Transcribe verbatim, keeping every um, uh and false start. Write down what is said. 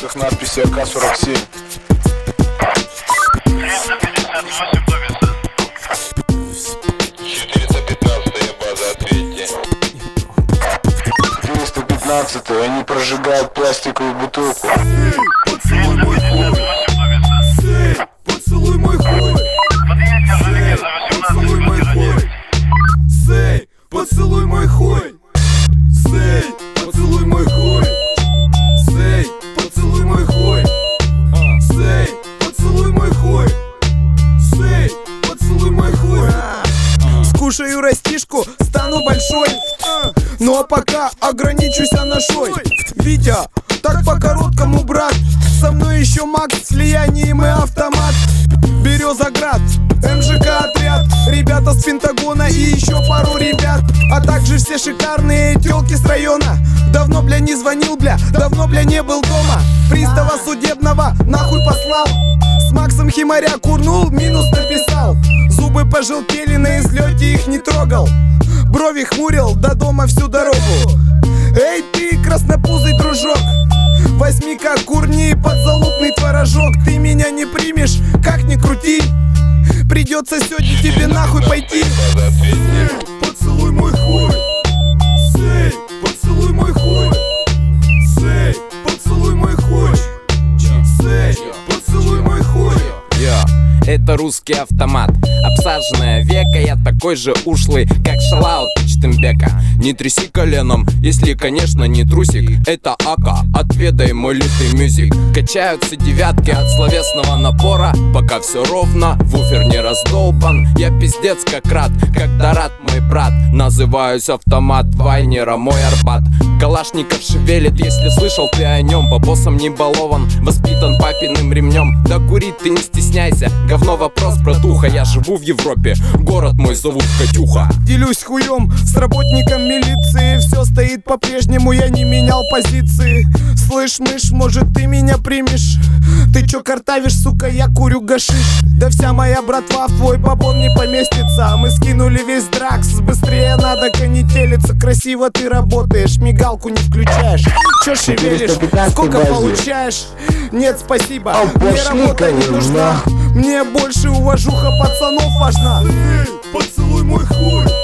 дисках надписи А К сорок семь. триста пятьдесят восемь до веса. четыреста пятнадцатая база, ответьте. четыреста пятнадцатый, они прожигают пластиковую бутылку. Поцелуй мой хуй. Сэй, поцелуй мой хуй. Поцелуй мой хуй. Сэй, поцелуй мой хуй. Сэй, поцелуй мой хуй. Сэй, поцелуй мой хуй. Сэй, поцелуй мой хуй. Сэй, поцелуй мой хуй. Скушаю растишку, стану большой. Ну а пока ограничусь анашой. Витя, так по-короткому, брат. Со мной еще Макс, слиянием и автомат. Березоград, М Ж К отряд, ребята с Пентагона и еще пару ребят. А также все шикарные телки с района. Давно, бля, не звонил, бля, давно, бля, не был дома. Пристава судебного нахуй послал. С Максом Химаря курнул, минус написал. Зубы пожелтели, на излете их не трогал. Брови хмурил, до дома всю дорогу. Эй ты, краснопузый дружок, возьми-ка курни подзалупный творожок. Ты меня не примешь, как ни крути, придется сегодня тебе нахуй пойти. Поцелуй мой хуй. Сэй, поцелуй мой хуй. Сэй, поцелуй мой хуй. Сэй, поцелуй мой хуй. Это русский автомат, обсаженная века. Я такой же ушлый, как Шалаут Чтембека. Не тряси коленом, если, конечно, не трусик. Это Ака, отведай мой лютый мюзик. Качаются девятки от словесного напора, пока все ровно, вуфер не раздолбан. Я пиздец как рад, когда рад мой брат. Называюсь автомат Вайнера, мой Арбат. Калашников шевелит, если слышал ты о нем. По боссам не балован, воспитан папиным ремнем. Да курить ты не стесняйся, говно вопрос, братуха. Я живу в Европе, город мой зовут Катюха. Делюсь хуем с работником милиции. Все стоит по-прежнему, я не менял позиции. Слышь, мышь, может ты меня примешь? Ты чё картавишь, сука, я курю гашиш. Да вся моя братва в твой бабон не поместится. Мы скинули весь дракс, быстрее надо конетелиться. Красиво ты работаешь, мигалку не включаешь. Чё шевелишь, сколько получаешь? Нет, спасибо, мне работа не нужна. Мне больше уважуха пацанов важна. Поцелуй мой хуй.